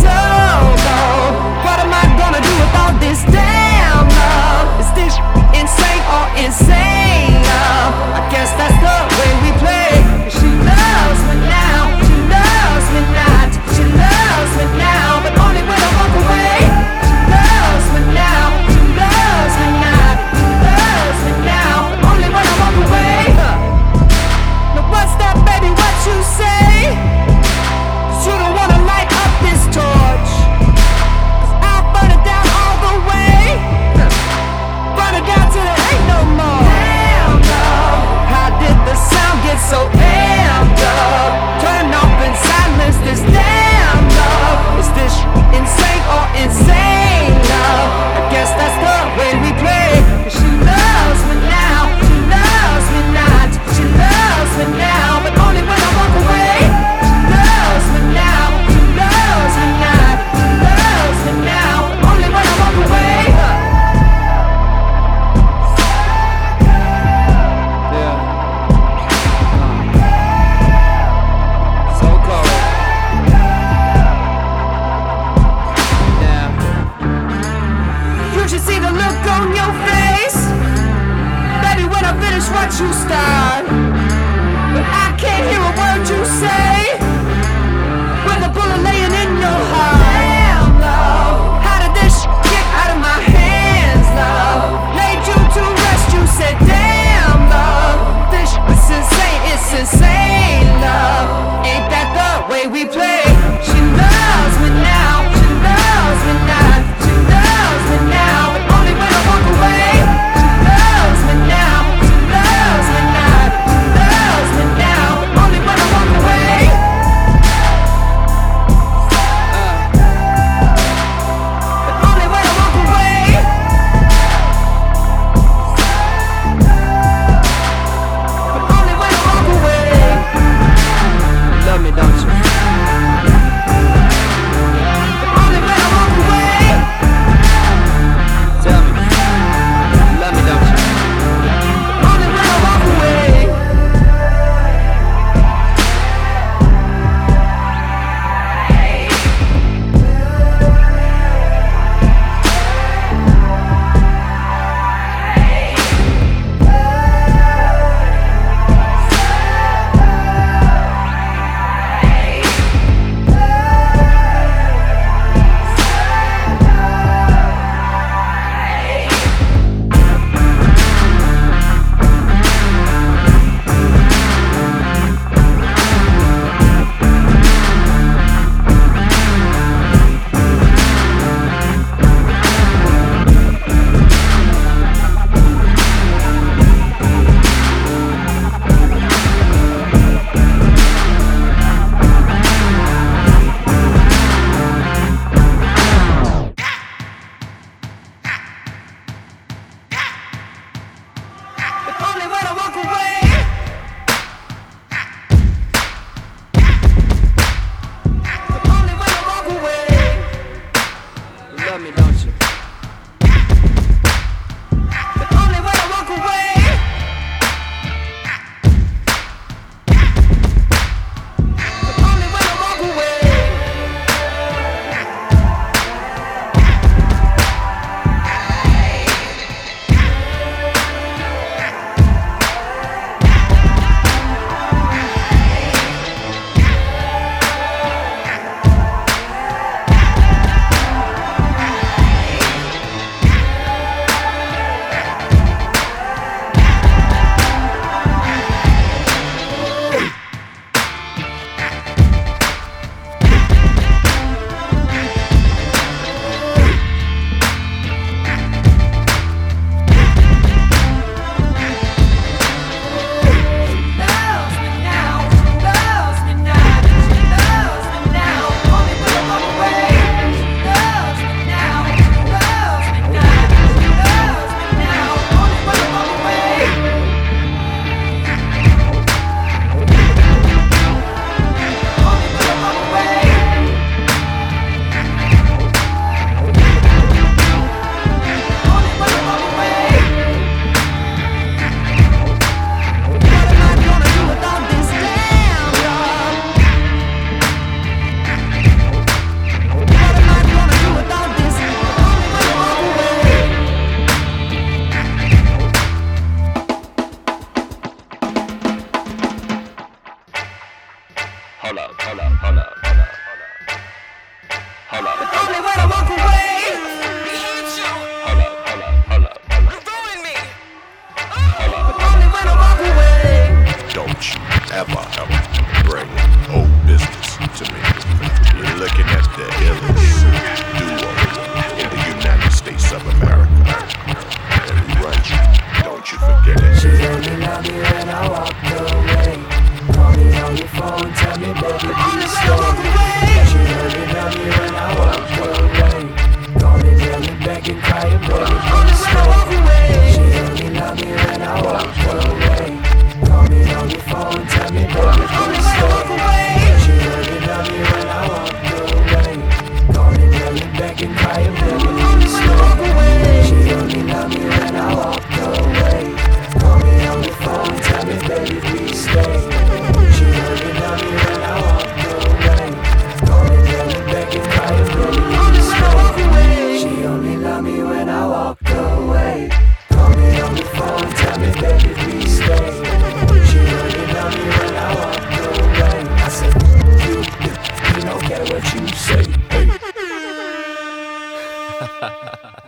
so cold. What am I gonna do with all this damn love? Is this insane or insane love? I guess that's the way we play. She loves me now, she loves me not. She loves me now, but only when I walk away. She loves me now, she loves me not. She loves me now, but only when I walk away. Now what's that, baby, what you say? 'Cause you don't wanna light up this torch. But only when I walk away. You ruined me. But only when I walk away. Don't you ever bring old business to me. You're looking at the illest duo in the United States of America. And who runs you, don't you forget it. She only love me when I walk away. Call me on your phone, tell me baby please stay. She only love me when I walk away. Call me, tell me begging, crying, baby please stay. She only love me when I walk away. Call me on your phone, tell me baby please stay. She only love me when I walk away. Call me, tell me begging, crying, baby please stay. She only love me when I walk away. Call me on the phone, tell me baby please stay. She only love me when I walk away. Call me, tell me begging, crying, baby please stay. She only love me when I walk away. Call me on the phone, tell me baby please stay. She only love me when I walk away. I said you don't care what you say. Hey.